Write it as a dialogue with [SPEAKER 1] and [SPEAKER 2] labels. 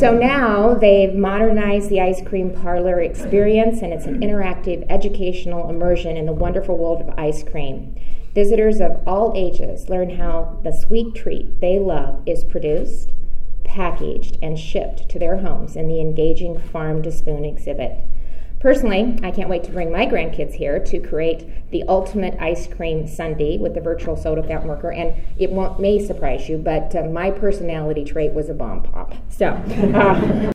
[SPEAKER 1] So now they've modernized the ice cream parlor experience, and it's an interactive educational immersion in the wonderful world of ice cream. Visitors of all ages learn how the sweet treat they love is produced, packaged, and shipped to their homes in the engaging Farm to Spoon exhibit. Personally, I can't wait to bring my grandkids here to create the ultimate ice cream sundae with the virtual soda fountain worker, and it may surprise you, but my personality trait was a bomb pop. So.